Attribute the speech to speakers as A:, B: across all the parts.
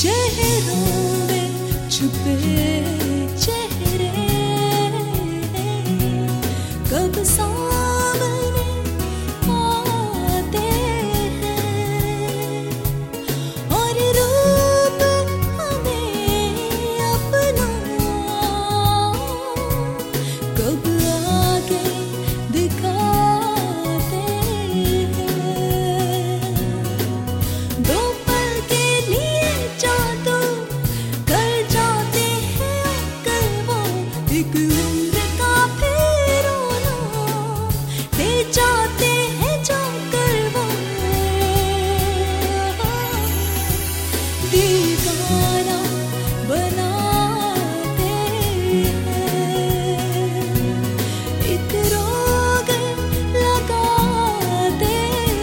A: चेहरों में छुपे चेहरे कब सामने आते हैं और रूप हमें अपना कब आगे दिखाते हैं। दो पल के लिए जादू कर जाते हैं अक्ल वो, एक उम्र का फिर रोना ले जाते हैं जाकर वो। दीवाना बनाते हैं, एक रोग लगाते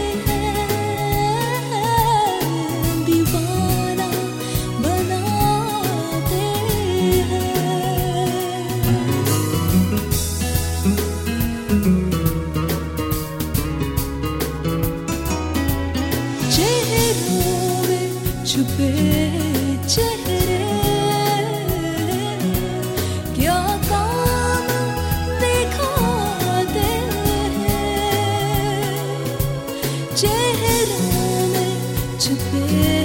A: हैं, दीवाना बनाते हैं। चेहरों में छुपे चेहरे क्या काम दिखाते हैं। चेहरों में छुपे